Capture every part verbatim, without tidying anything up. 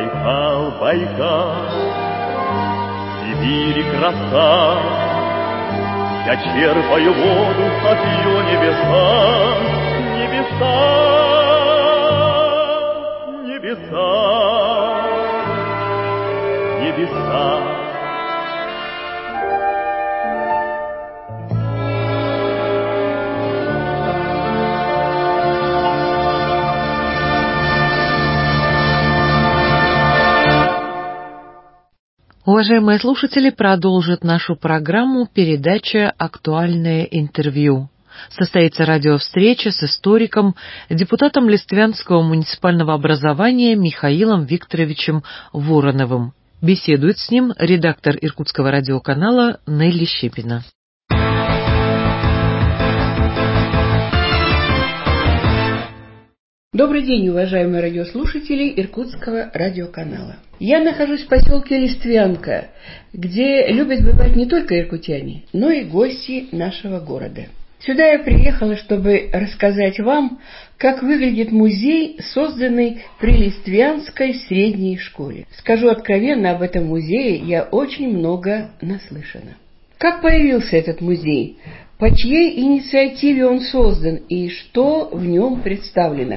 Байкал, Байкал, Сибирь краса, я черпаю воду от ее небеса, небеса, небеса, небеса. Уважаемые слушатели, продолжит нашу программу передача «Актуальное интервью». Состоится радиовстреча с историком, депутатом Листвянского муниципального образования Михаилом Викторовичем Вороновым. Беседует с ним редактор Иркутского радиоканала Нелли Щепина. Добрый день, уважаемые радиослушатели Иркутского радиоканала. Я нахожусь в поселке Листвянка, где любят бывать не только иркутяне, но и гости нашего города. Сюда я приехала, чтобы рассказать вам, как выглядит музей, созданный при Листвянской средней школе. Скажу откровенно, об этом музее я очень много наслышана. Как появился этот музей? По чьей инициативе он создан и что в нем представлено?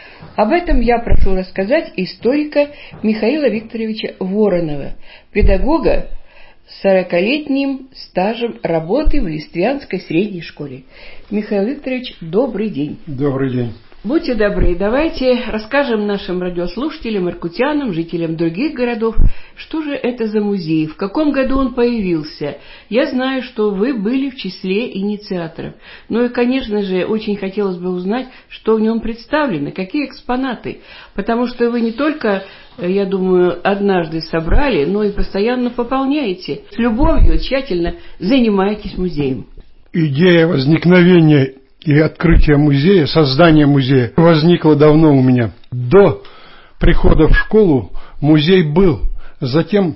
Об этом я прошу рассказать историка Михаила Викторовича Воронова, педагога с сорокалетним стажем работы в Листвянской средней школе. Михаил Викторович, добрый день. Добрый день. Будьте добры, давайте расскажем нашим радиослушателям, иркутянам, жителям других городов, что же это за музей, в каком году он появился. Я знаю, что вы были в числе инициаторов. Ну и, конечно же, очень хотелось бы узнать, что в нем представлено, какие экспонаты. Потому что вы не только, я думаю, однажды собрали, но и постоянно пополняете. С любовью тщательно занимаетесь музеем. Идея возникновения и открытие музея, создание музея возникло давно у меня. До прихода в школу музей был. Затем,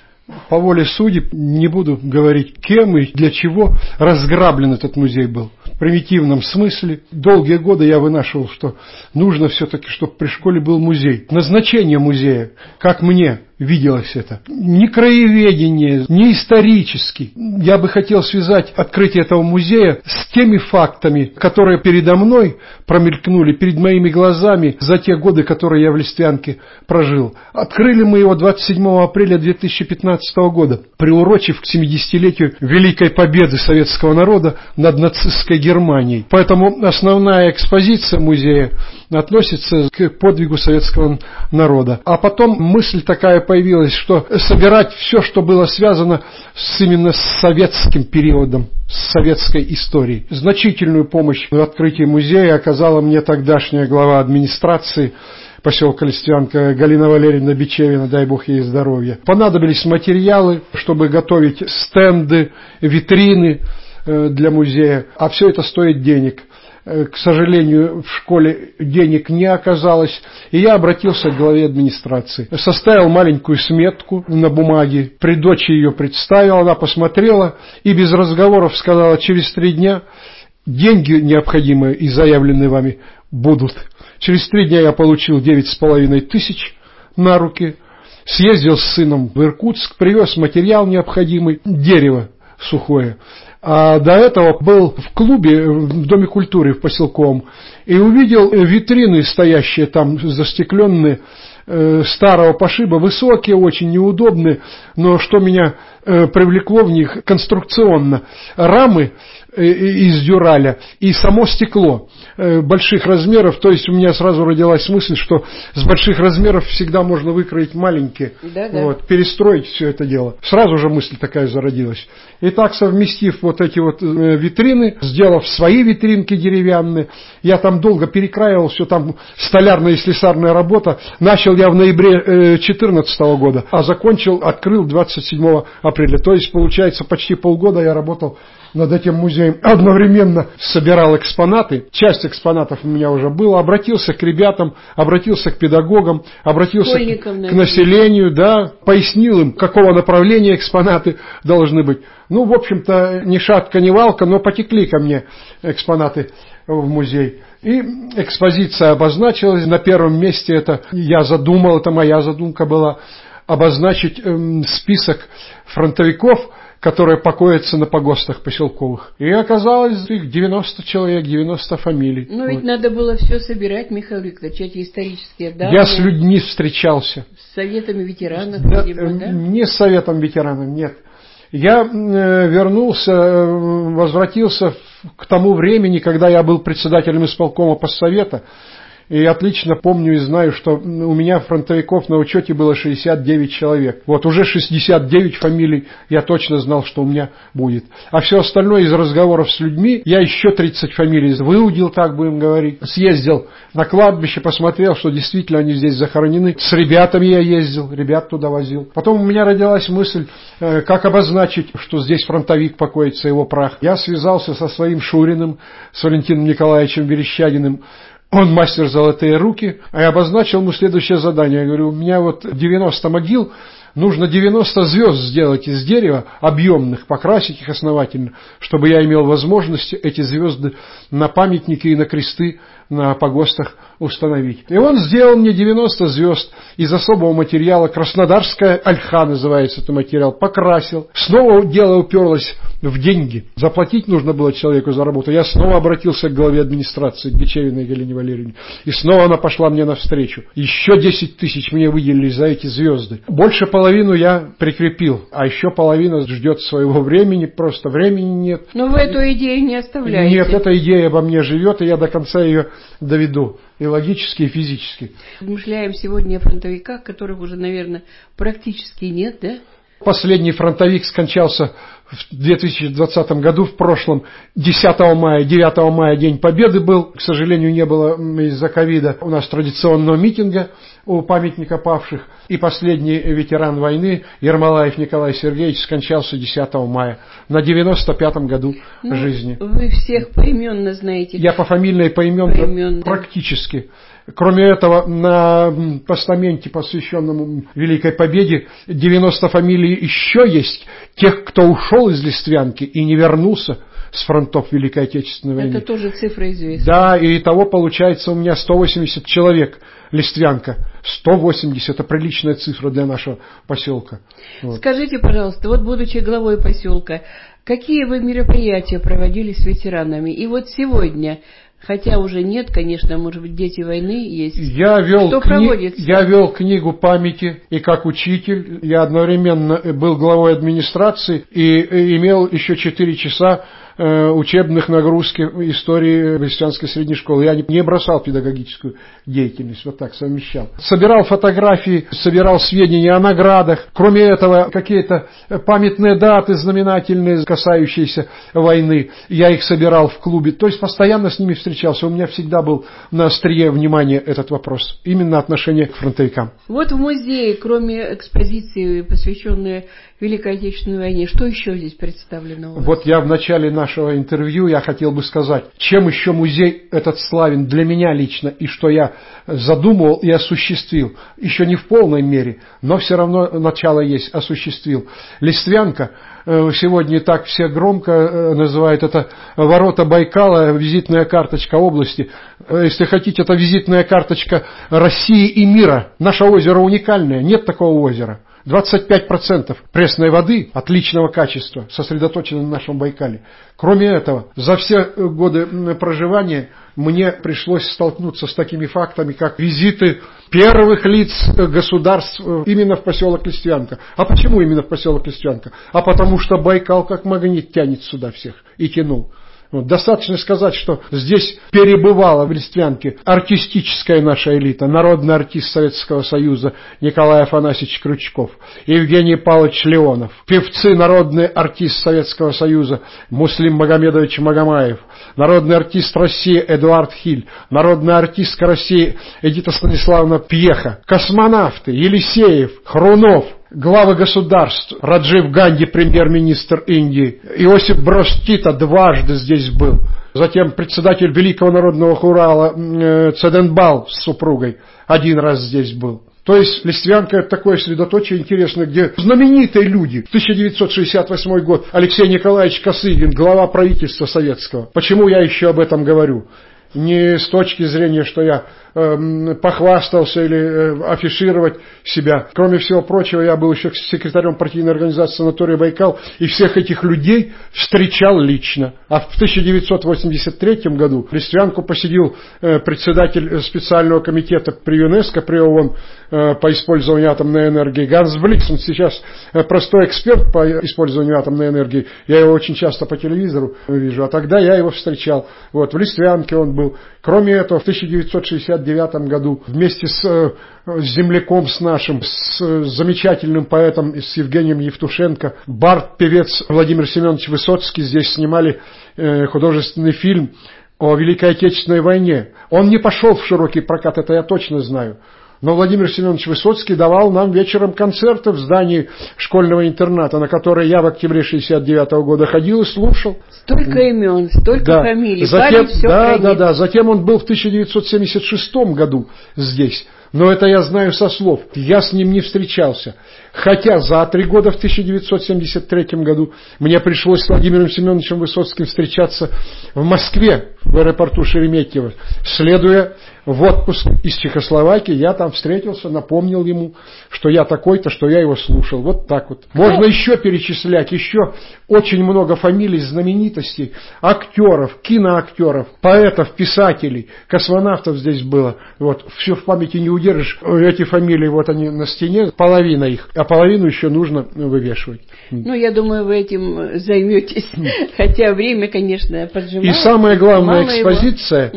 по воле судеб, не буду говорить кем и для чего, разграблен этот музей был. В примитивном смысле. Долгие годы я вынашивал, что нужно все-таки, чтобы при школе был музей. Назначение музея, как мне виделось это, не краеведение, не исторический. Я бы хотел связать открытие этого музея с теми фактами, которые передо мной промелькнули, перед моими глазами за те годы, которые я в Листвянке прожил. Открыли мы его двадцать седьмого апреля две тысячи пятнадцатого года, приурочив к семидесятилетию Великой Победы советского народа над нацистской Германией. Поэтому основная экспозиция музея относится к подвигу советского народа. А потом мысль такая появилась, что собирать все, что было связано с, именно с советским периодом, с советской историей. Значительную помощь в открытии музея оказала мне тогдашняя глава администрации поселка Листвянка Галина Валерьевна Бичевина, дай бог ей здоровья. Понадобились материалы, чтобы готовить стенды, витрины для музея, а все это стоит денег. К сожалению, в школе денег не оказалось, и я обратился к главе администрации. Составил маленькую сметку на бумаге, при дочери ее представил, она посмотрела и без разговоров сказала: через три дня деньги необходимые и заявленные вами будут. Через три дня я получил девять с половиной тысяч на руки, съездил с сыном в Иркутск, привез материал необходимый, дерево сухое. А до этого был в клубе, в Доме культуры в поселковом, и увидел витрины, стоящие там, застекленные, э, старого пошиба, высокие, очень неудобные, но что меня э, привлекло в них конструкционно, рамы э, из дюраля и само стекло э, больших размеров, то есть у меня сразу родилась мысль, что с больших размеров всегда можно выкроить маленькие, да, да. Вот, перестроить все это дело. Сразу же мысль такая зародилась. И так, совместив вот эти вот э, витрины, сделав свои витринки деревянные, я там долго перекраивал, все там столярная и слесарная работа. Начал я в ноябре две тысячи четырнадцатого года, а закончил, открыл двадцать седьмого апреля. То есть, получается, почти полгода я работал над этим музеем. Одновременно собирал экспонаты. Часть экспонатов у меня уже была. Обратился к ребятам, обратился к педагогам, обратился к, к населению, да, пояснил им, какого направления экспонаты должны быть. Ну, в общем-то, ни шатка, ни валка, но потекли ко мне экспонаты в музей. И экспозиция обозначилась. На первом месте это я задумал, это моя задумка была, обозначить э, список фронтовиков, которые покоятся на погостах поселковых. И оказалось их девяносто человек, девяносто фамилий. Ну ведь вот. Надо было все собирать, Михаил Викторович, эти исторические данные. Я с людьми встречался. С советами ветеранов, да, видимо, да? Не с советом ветеранов, нет. Я э, вернулся, э, возвратился к тому времени, когда я был председателем исполкома поссовета. И отлично помню и знаю, что у меня фронтовиков на учете было шестьдесят девять человек. Вот уже шестьдесят девять фамилий я точно знал, что у меня будет. А все остальное из разговоров с людьми, я еще тридцать фамилий выудил, так будем говорить. Съездил на кладбище, посмотрел, что действительно они здесь захоронены. С ребятами я ездил, ребят туда возил. Потом у меня родилась мысль, как обозначить, что здесь фронтовик покоится, его прах. Я связался со своим Шуриным, с Валентином Николаевичем Верещагиным. Он мастер золотые руки, а я обозначил ему следующее задание. Я говорю, у меня вот девяносто могил, нужно девяносто звезд сделать из дерева, объемных, покрасить их основательно, чтобы я имел возможность эти звезды на памятники и на кресты на погостах установить. И он сделал мне девяносто звезд из особого материала, краснодарская ольха называется этот материал, покрасил. Снова дело уперлось в деньги. Заплатить нужно было человеку за работу. Я снова обратился к главе администрации, к Бечевиной Галине Валерьевне. И снова она пошла мне навстречу. Еще десять тысяч мне выделили за эти звезды. Больше половину я прикрепил, а еще половина ждет своего времени, просто времени нет. Но вы эту идею не оставляете. Нет, эта идея обо мне живет, и я до конца ее доведу. И логически, и физически. Размышляем сегодня о фронтовиках, которых уже, наверное, практически нет, да? Последний фронтовик скончался в две тысячи двадцатом году, в прошлом, десятого мая, девятого мая День Победы был. К сожалению, не было из-за ковида у нас традиционного митинга у памятника павших. И последний ветеран войны Ермолаев Николай Сергеевич скончался десятого мая на девяносто пятом году ну, жизни. Вы всех поименно знаете. Я пофамильно и поименно, поименно практически. Кроме этого, на постаменте, посвященном Великой Победе, девяносто фамилий еще есть тех, кто ушел из Листвянки и не вернулся с фронтов Великой Отечественной войны. Это тоже цифра известна. Да, и итого получается у меня сто восемьдесят человек Листвянка. сто восемьдесят – это приличная цифра для нашего поселка. Вот. Скажите, пожалуйста, вот будучи главой поселка, какие вы мероприятия проводили с ветеранами? И вот сегодня... Хотя уже нет, конечно, может быть, дети войны есть. Я вел, Что кни... проводится? я вел книгу памяти, и как учитель, я одновременно был главой администрации и имел еще четыре часа учебных нагрузки истории Листвянской средней школы. Я не бросал педагогическую деятельность, вот так совмещал. Собирал фотографии, собирал сведения о наградах. Кроме этого, какие-то памятные даты знаменательные, касающиеся войны. Я их собирал в клубе. То есть постоянно с ними встречался. У меня всегда был на острие внимания этот вопрос. Именно отношение к фронтовикам. Вот в музее, кроме экспозиции, посвященной Великой Отечественной войне, что еще здесь представлено у вас? Вот я в начале нашего интервью я хотел бы сказать, чем еще музей этот славен для меня лично, и что я задумывал и осуществил. Еще не в полной мере, но все равно начало есть, осуществил. Листвянка, сегодня так все громко называют это ворота Байкала, визитная карточка области. Если хотите, это визитная карточка России и мира. Наше озеро уникальное, нет такого озера. двадцать пять процентов пресной воды отличного качества сосредоточено на нашем Байкале. Кроме этого, за все годы проживания мне пришлось столкнуться с такими фактами, как визиты первых лиц государств именно в поселок Листвянка. А почему именно в поселок Листвянка? А потому что Байкал как магнит тянет сюда всех и тянул. Вот, достаточно сказать, что здесь перебывала в Листвянке артистическая наша элита, народный артист Советского Союза Николай Афанасьевич Крючков, Евгений Павлович Леонов, певцы, народный артист Советского Союза Муслим Магомедович Магомаев, народный артист России Эдуард Хиль, народная артистка России Эдита Станиславовна Пьеха, космонавты Елисеев, Хрунов, главы государств, Раджив Ганди, премьер-министр Индии, Иосиф Брос Тита дважды здесь был. Затем председатель Великого народного хурала э, Цеденбал с супругой один раз здесь был. То есть Листвянка — это такое средоточие интересное, где знаменитые люди. тысяча девятьсот шестьдесят восьмой год, Алексей Николаевич Косыгин, глава правительства советского. Почему я еще об этом говорю? не с точки зрения, что я э, похвастался или э, афишировать себя. Кроме всего прочего, я был еще секретарем партийной организации «Санаторий Байкал» и всех этих людей встречал лично. А в тысяча девятьсот восемьдесят третьем году в Листвянку посетил э, председатель специального комитета при ЮНЕСКО, при ООН э, по использованию атомной энергии Ганс Бликс. Он сейчас э, простой эксперт по использованию атомной энергии. Я его очень часто по телевизору вижу. А тогда я его встречал. Вот, в Листвянке он был. Кроме этого, в тысяча девятьсот шестьдесят девятом году вместе с, с земляком с нашим, с замечательным поэтом, с Евгением Евтушенко, бард, певец Владимир Семенович Высоцкий здесь снимали э, художественный фильм о Великой Отечественной войне. Он не пошел в широкий прокат, это я точно знаю. Но Владимир Семенович Высоцкий давал нам вечером концерты в здании школьного интерната, на который я в октябре шестьдесят девятого года ходил и слушал. Столько имен, столько да. фамилий. Затем, все да, да, да. Затем он был в тысяча девятьсот семьдесят шестом году здесь. Но это я знаю со слов. Я с ним не встречался. Хотя за три года в тысяча девятьсот семьдесят третьем году мне пришлось с Владимиром Семеновичем Высоцким встречаться в Москве, в аэропорту Шереметьево. Следуя в отпуск из Чехословакии, я там встретился, напомнил ему, что я такой-то, что я его слушал. Вот так вот. Можно еще перечислять, еще очень много фамилий, знаменитостей, актеров, киноактеров, поэтов, писателей, космонавтов здесь было. Вот. Все в памяти не удержишь. Эти фамилии, вот они на стене, половина их, а половину еще нужно вывешивать. Ну, я думаю, вы этим займетесь, хотя время, конечно, поджимает. И самая главная экспозиция,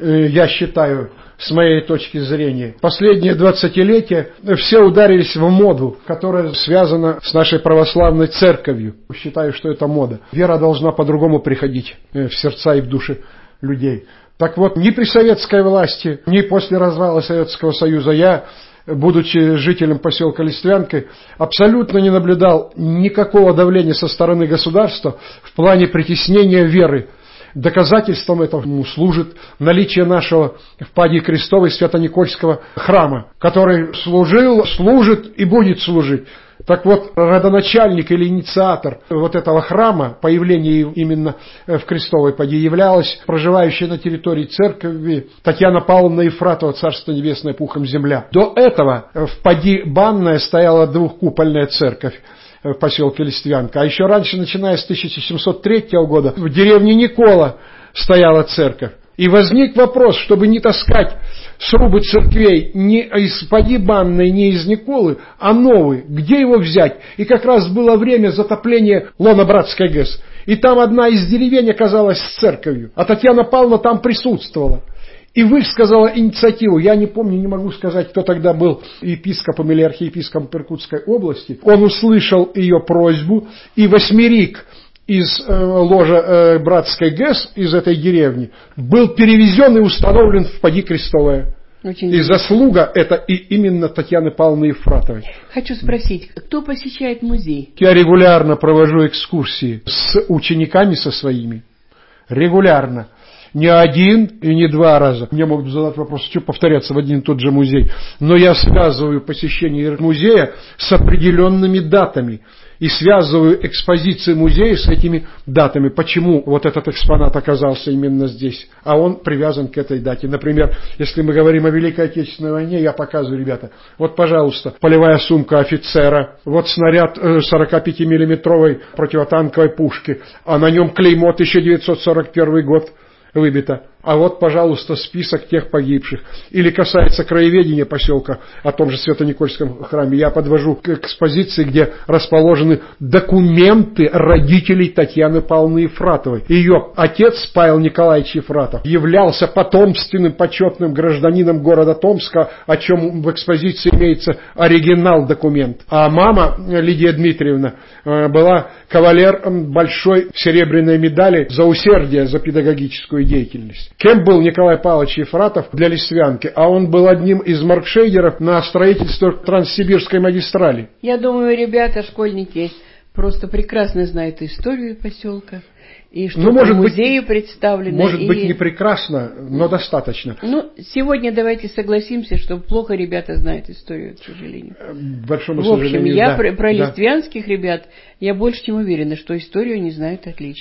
я считаю, с моей точки зрения, последние двадцатилетия все ударились в моду, которая связана с нашей православной церковью. Считаю, что это мода. Вера должна по-другому приходить в сердца и в души людей. Так вот, ни при советской власти, ни после развала Советского Союза я, будучи жителем поселка Листвянка, абсолютно не наблюдал никакого давления со стороны государства в плане притеснения веры. Доказательством этому служит наличие нашего в Паде Крестовой Свято-Никольского храма, который служил, служит и будет служить. Так вот, родоначальник или инициатор вот этого храма, появление именно в Крестовой Паде, являлась проживающая на территории церкви Татьяна Павловна Ефратова, Царство Небесное, пухом земля. До этого в Паде Банная стояла двухкупольная церковь в поселке Листвянка. А еще раньше, начиная с тысяча семьсот третьего года, в деревне Никола стояла церковь. И возник вопрос, чтобы не таскать срубы церквей не из Пади Банной, не из Николы, а новый. Где его взять? И как раз было время затопления Лона-Братской ГЭС. И там одна из деревень оказалась с церковью. А Татьяна Павловна там присутствовала. И высказала инициативу. Я не помню, не могу сказать, кто тогда был епископом или архиепископом Иркутской области. Он услышал ее просьбу, и восьмерик из э, ложа э, Братской ГЭС, из этой деревни, был перевезен и установлен в Пади Крестовая. Очень и заслуга это и именно Татьяны Павловны Ефратовой. Хочу спросить, кто посещает музей? Я регулярно провожу экскурсии с учениками со своими. Регулярно. Не один и не два раза. Мне могут задать вопрос, что повторяться в один и тот же музей. Но я связываю посещение музея с определенными датами. И связываю экспозиции музея с этими датами. Почему вот этот экспонат оказался именно здесь, а он привязан к этой дате. Например, если мы говорим о Великой Отечественной войне, я показываю, ребята, вот, пожалуйста, полевая сумка офицера, вот снаряд сорокапятимиллиметровой противотанковой пушки, а на нем клеймо тысяча девятьсот сорок первый год выбито. А вот, пожалуйста, список тех погибших. Или касается краеведения поселка, о том же Свято-Никольском храме, я подвожу к экспозиции, где расположены документы родителей Татьяны Павловны Ефратовой. Ее отец, Павел Николаевич Ефратов, являлся потомственным почетным гражданином города Томска, о чем в экспозиции имеется оригинал документ. А мама, Лидия Дмитриевна, была кавалер большой серебряной медали за усердие, за педагогическую деятельность. Кем был Николай Павлович Ефратов для Листвянки? А он был одним из маркшейдеров на строительство Транссибирской магистрали. Я думаю, ребята, школьники, просто прекрасно знают историю поселка. И что ну, по музею быть, представлено. Может и... быть, не прекрасно, но достаточно. Ну, сегодня давайте согласимся, что плохо ребята знают историю, к сожалению. Большому В общем, сожалению, я да, про, про да. листвянских ребят, я больше чем уверена, что историю они знают отлично.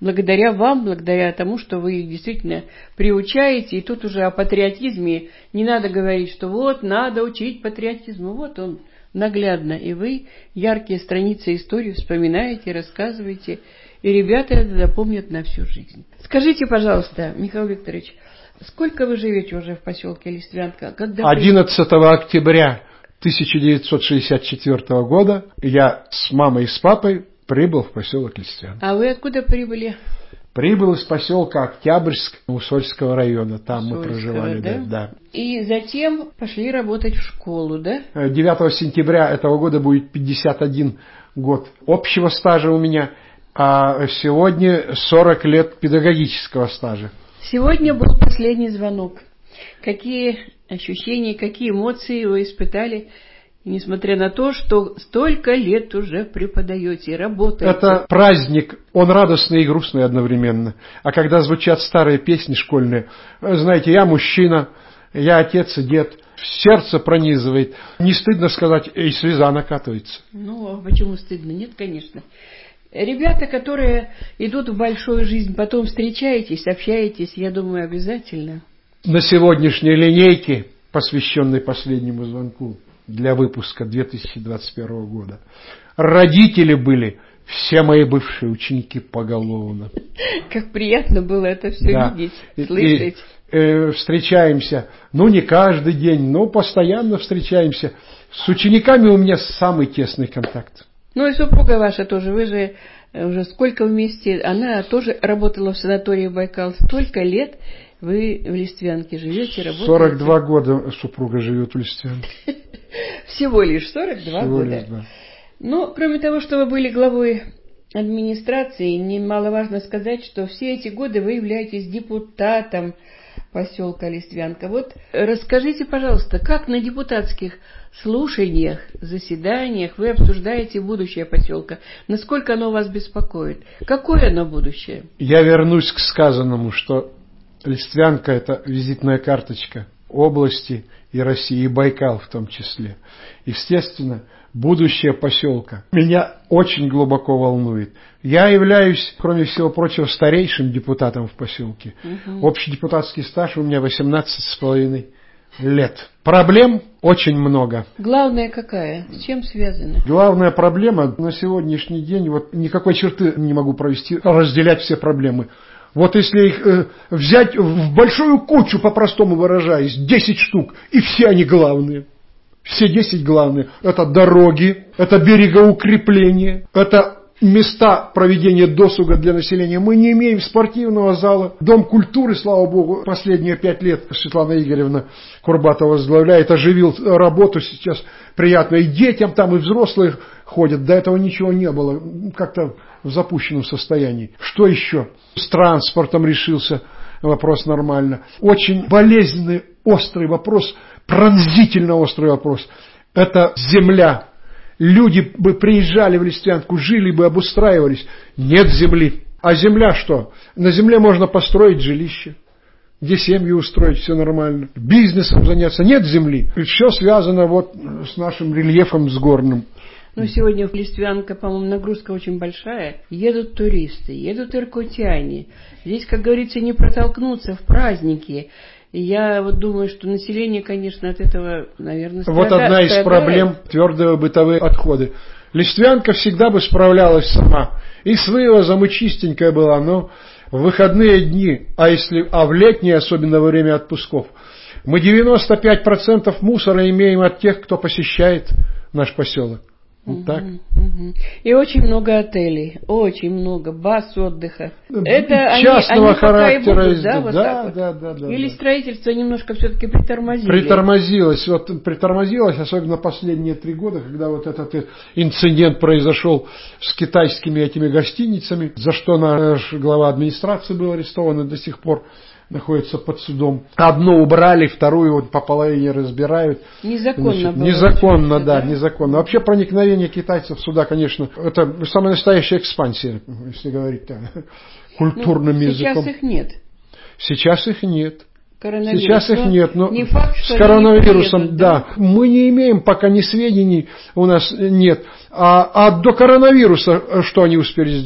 благодаря вам, благодаря тому, что вы их действительно приучаете. И тут уже о патриотизме не надо говорить, что вот, надо учить патриотизму. Вот он наглядно. И вы яркие страницы истории вспоминаете, рассказываете. И ребята это запомнят на всю жизнь. Скажите, пожалуйста, Михаил Викторович, сколько вы живете уже в поселке Листвянка? Когда одиннадцатого октября тысяча девятьсот шестьдесят четвёртого года я с мамой и с папой прибыл в поселок Листвянка. А вы откуда прибыли? Прибыл из поселка Октябрьск Усольского района. Там Усольского, мы проживали. Да? Да, да. И затем пошли работать в школу, да? девятого сентября этого года будет пятьдесят один год общего стажа у меня, а сегодня сорок лет педагогического стажа. Сегодня был последний звонок. Какие ощущения, какие эмоции вы испытали, несмотря на то, что столько лет уже преподаете, работаете? Это праздник, он радостный и грустный одновременно. А когда звучат старые песни школьные, знаете, я мужчина, я отец и дед, сердце пронизывает. Не стыдно сказать, и слеза накатывается. Ну, а почему стыдно? Нет, конечно. Ребята, которые идут в большую жизнь, потом встречаетесь, общаетесь, я думаю, обязательно. На сегодняшней линейке, посвященной последнему звонку для выпуска две тысячи двадцать первого года, родители были все мои бывшие ученики поголовно. Как приятно было это все да. видеть, слышать. И, э, встречаемся, ну не каждый день, но постоянно встречаемся. С учениками у меня самый тесный контакт. Ну и супруга ваша тоже, вы же уже сколько вместе, она тоже работала в санатории Байкал, столько лет вы в Листвянке живете, работаете. сорок два года супруга живет в Листвянке. Всего лишь сорок два Всего года. Лишь, да. Ну, кроме того, что вы были главой администрации, немаловажно сказать, что все эти годы вы являетесь депутатом поселка Листвянка. Вот расскажите, пожалуйста, как на депутатских слушаниях, заседаниях вы обсуждаете будущее поселка? Насколько оно вас беспокоит? Какое оно будущее? Я вернусь к сказанному, что Листвянка – это визитная карточка области и России, и Байкал в том числе. Естественно, будущее поселка меня очень глубоко волнует. Я являюсь, кроме всего прочего, старейшим депутатом в поселке. Угу. Общий депутатский стаж у меня восемнадцать с половиной лет. Проблем очень много. Главная какая? С чем связана? Главная проблема на сегодняшний день, вот никакой черты не могу провести, разделять все проблемы. Вот если их э, взять в большую кучу, по-простому выражаясь, десять штук, и все они главные. Все десять главные. Это дороги, это берегоукрепление, это места проведения досуга для населения. Мы не имеем спортивного зала. Дом культуры, слава богу, последние пять лет Светлана Игоревна Курбатова возглавляет, оживил работу сейчас приятно. И детям там, и взрослые ходят. До этого ничего не было. Как-то в запущенном состоянии. Что еще? С транспортом решился вопрос нормально. Очень болезненный, острый вопрос, пронзительно острый вопрос. Это земля. Люди бы приезжали в Листвянку, жили бы, обустраивались. Нет земли. А земля что? На земле можно построить жилище, где семьи устроить, все нормально. Бизнесом заняться. Нет земли. И все связано вот с нашим рельефом, с горным. Ну, сегодня в Листвянка, по-моему, нагрузка очень большая. Едут туристы, едут иркутяне. Здесь, как говорится, не протолкнуться в праздники. И я вот думаю, что население, конечно, от этого, наверное, страдает. Вот одна из проблем – твердые бытовые отходы. Листвянка всегда бы справлялась сама. И с вывозом, и чистенькая была, но в выходные дни, а, если, а в летние, особенно во время отпусков, мы девяносто пять процентов мусора имеем от тех, кто посещает наш поселок. Вот так. Угу. И очень много отелей, очень много баз отдыха. Это частного они, характера. Они будут, да, вот да, так вот? да, да, да. Или да. строительство немножко все-таки притормозили? Притормозилось. Вот притормозилось, особенно последние три года, когда вот этот инцидент произошел с китайскими этими гостиницами, за что наш глава администрации был арестован и до сих пор находится под судом. Одну убрали, вторую вот по половине разбирают. Незаконно Значит, было. Незаконно, да, да, незаконно. Вообще проникновение китайцев сюда, конечно, это самая настоящая экспансия, если говорить так, культурным ну, языком. Сейчас их нет. Сейчас их нет. Коронавирус. Сейчас их нет, но не факт, с коронавирусом, приедут, да. да, мы не имеем пока ни сведений, у нас нет. А, а до коронавируса что они успели сделать?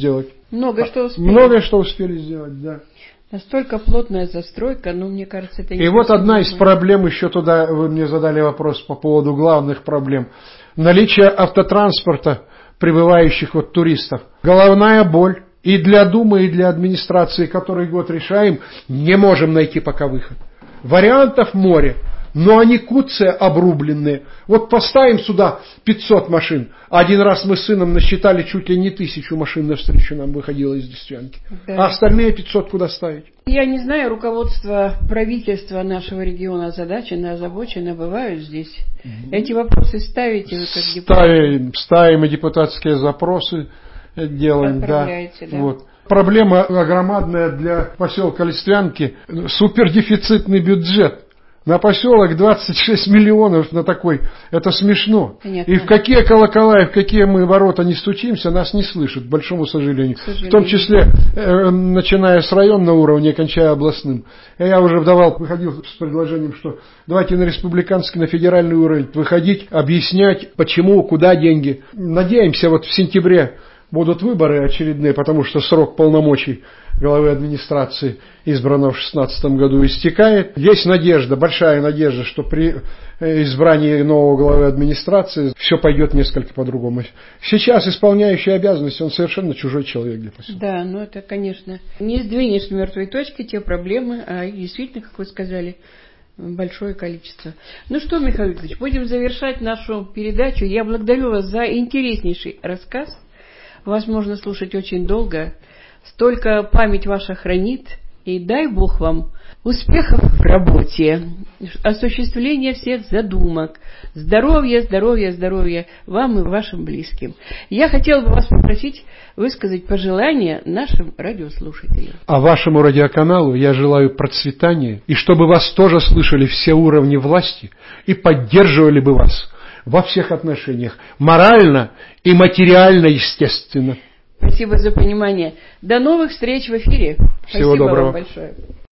Много что успели. Многое что успели сделать, да. Настолько плотная застройка, ну, мне кажется, это не... И вот одна из проблем, еще туда вы мне задали вопрос по поводу главных проблем. Наличие автотранспорта, прибывающих вот туристов. Головная боль и для Думы, и для администрации, который год решаем, не можем найти пока выход. Вариантов море, но они куцые, обрубленные. Вот поставим сюда пятьсот машин. Один раз мы с сыном насчитали чуть ли не тысячу машин навстречу нам выходило из Листвянки. Да. А остальные пятьсот куда ставить? Я не знаю, руководство правительства нашего региона озадачено, озабочено, бывают здесь. Угу. Эти вопросы ставите вы как депутат? Ставим, ставим и депутатские запросы делаем. Да. Да. Вот. Проблема громадная для поселка Листвянки. Супердефицитный бюджет. На поселок двадцать шесть миллионов на такой, это смешно. Понятно. И в какие колокола, и в какие мы ворота не стучимся, нас не слышат, к большому сожалению. К сожалению. В том числе, э, начиная с районного уровня, кончая областным. Я уже давал, выходил с предложением, что давайте на республиканский, на федеральный уровень выходить, объяснять, почему, куда деньги. Надеемся, вот в сентябре будут выборы очередные, потому что срок полномочий главы администрации, избранного в шестнадцатом году, истекает. Есть надежда, большая надежда, что при избрании нового главы администрации все пойдет несколько по-другому. Сейчас исполняющий обязанности, он совершенно чужой человек для поселка. Да, ну это, конечно, не сдвинешь с мертвой точки те проблемы, а их действительно, как вы сказали, большое количество. Ну что, Михаил Викторович, будем завершать нашу передачу. Я благодарю вас за интереснейший рассказ. Вас можно слушать очень долго. Столько память ваша хранит. И дай Бог вам успехов в работе, осуществления всех задумок, здоровья, здоровья, здоровья вам и вашим близким. Я хотела бы вас попросить высказать пожелания нашим радиослушателям. А вашему радиоканалу я желаю процветания, и чтобы вас тоже слышали все уровни власти и поддерживали бы вас во всех отношениях, морально и материально, естественно. Спасибо за понимание. До новых встреч в эфире. Всего Спасибо доброго. Вам большое.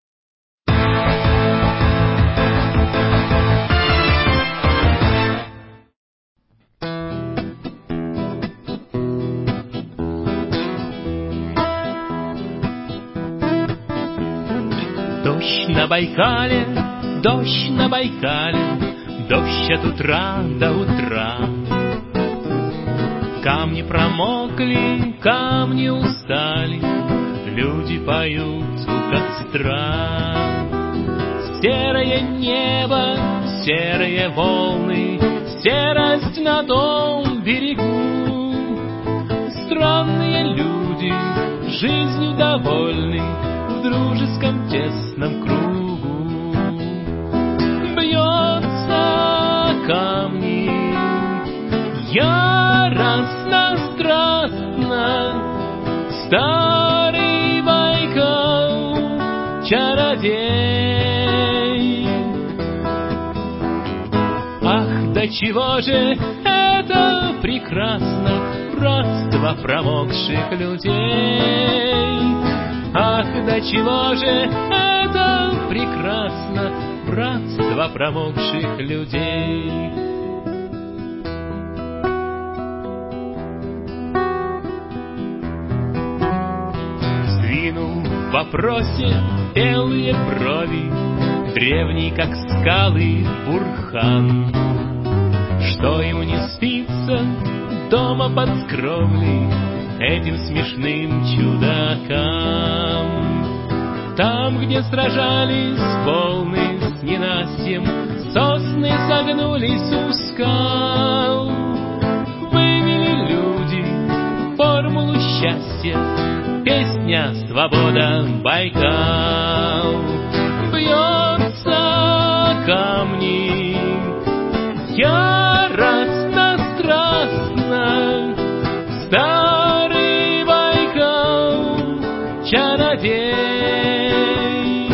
Дождь на Байкале, дождь на Байкале, дождь от утра до утра. Камни промокли, камни устали, люди поют у костра. Серое небо, серые волны, серость на том берегу. Странные люди, жизнью довольны, в дружеском тесном кругу. Бьется камни, яростно, страстно, старый Байкал, чародей. Ах, до чего же это прекрасно, братство промокших людей. Ах, до чего же это прекрасно, братство промокших людей. В вопросе белые брови, древний, как скалы, бурхан. Что ему не спится дома под скромней этим смешным чудакам? Там, где сражались волны с ненастьем, сосны согнулись у скал. Вывели люди формулу счастья, песня «Свобода, Байкал». Бьется камни, яростно, страстно, старый Байкал, чародей.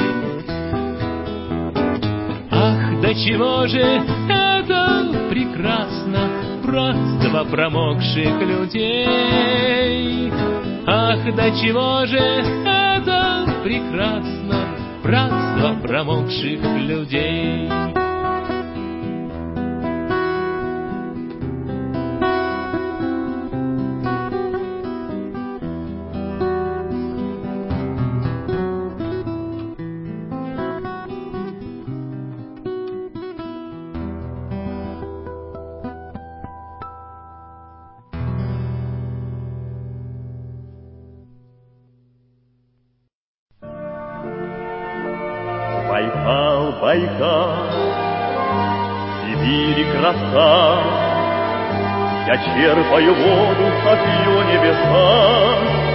Ах, до чего же это прекрасно, братство промокших людей. Ах, до чего же это прекрасно, братство промокших людей. Байкал, Байкал, Сибири краса, я черпаю воду, опью небеса,